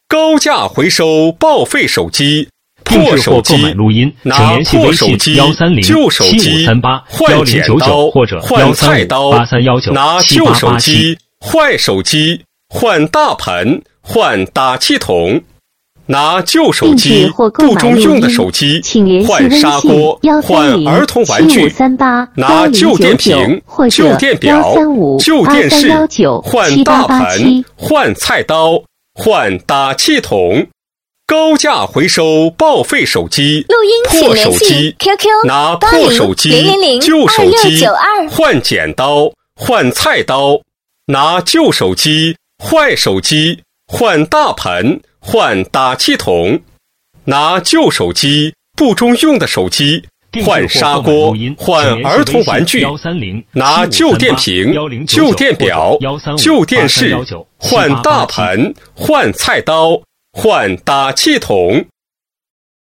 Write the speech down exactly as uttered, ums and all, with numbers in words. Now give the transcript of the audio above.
高价回收报废手机。破手机，拿破手机、旧手机换剪刀换菜刀，拿旧手机、坏手机换大盆换打气筒，拿旧手机、不中用的手机换砂锅换儿童玩具，拿旧电瓶、旧电表、旧电视换大盆换菜刀换打气筒。高价回收报废手机，破手机，拿破手机、旧手机换剪刀换菜刀，拿旧手机、坏手机换大盆换打气筒，拿旧手机、不中用的手机换砂锅换儿童玩具，拿旧电瓶、旧电表、旧电视换大盆换菜刀换打气筒。